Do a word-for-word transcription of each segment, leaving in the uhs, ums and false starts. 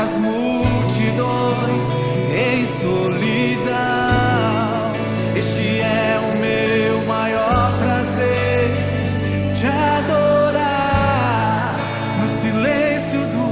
das multidões em solidão. Este é o meu maior prazer, te adorar no silêncio do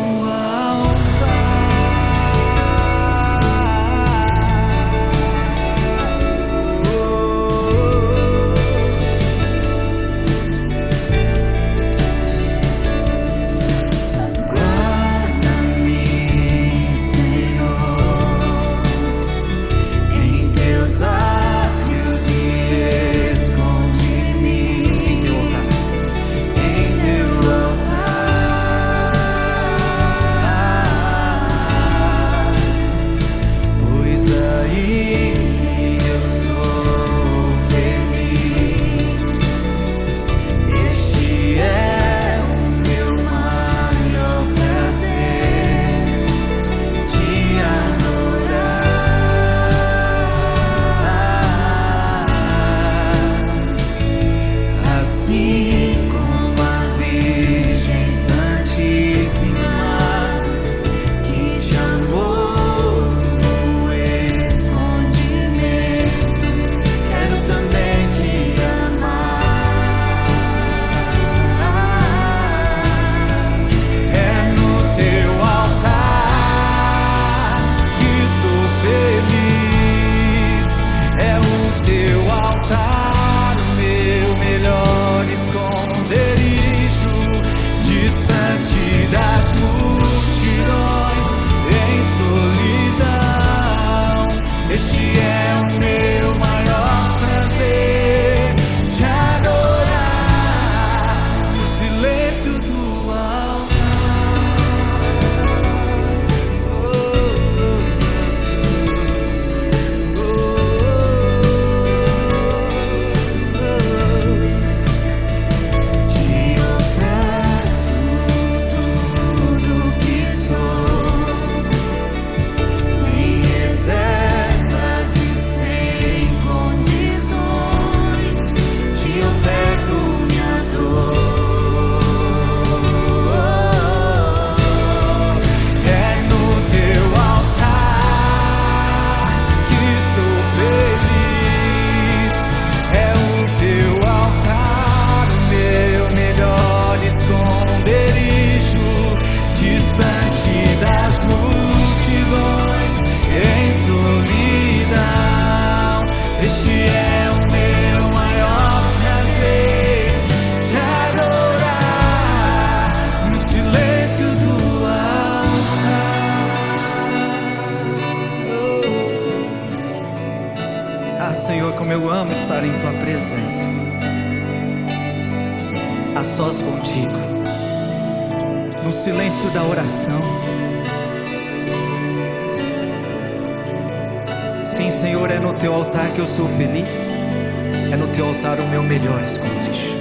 Senhor, como eu amo estar em Tua presença, a sós contigo, no silêncio da oração. Sim, Senhor, é no Teu altar que eu sou feliz, é no Teu altar o meu melhor esconderijo.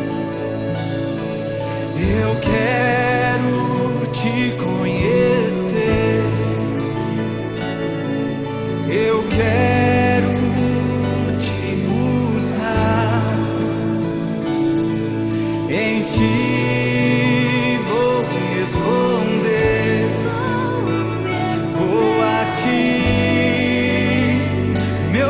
Eu quero Te conhecer, eu quero em Ti vou me esconder, vou a Ti me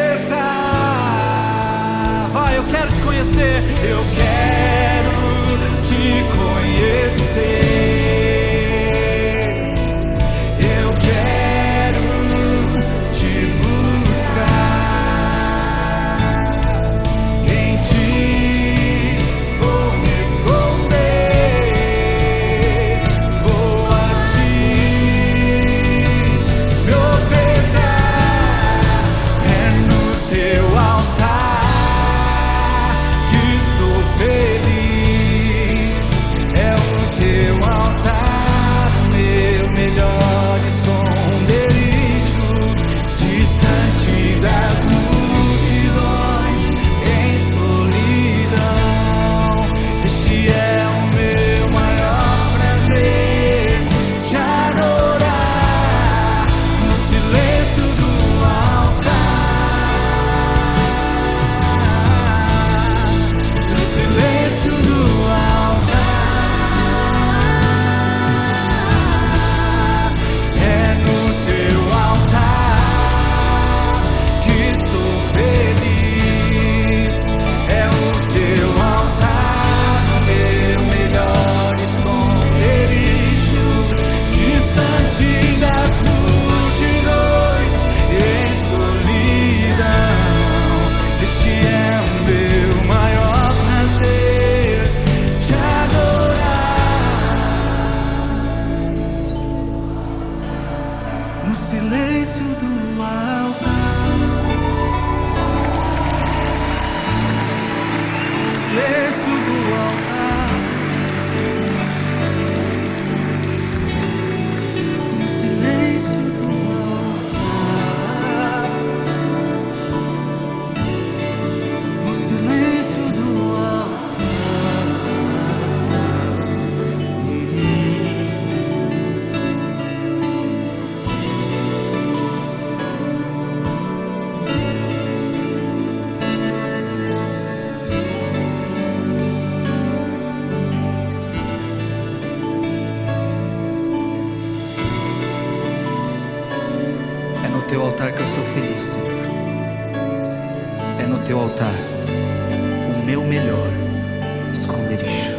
ofertar. Vai, eu quero Te conhecer, eu quero Te conhecer, no silêncio do altar, no silêncio do altar, no silêncio do altar, no silêncio do altar. É no teu altar que eu sou feliz, Senhor. É no teu altar o meu melhor esconderijo.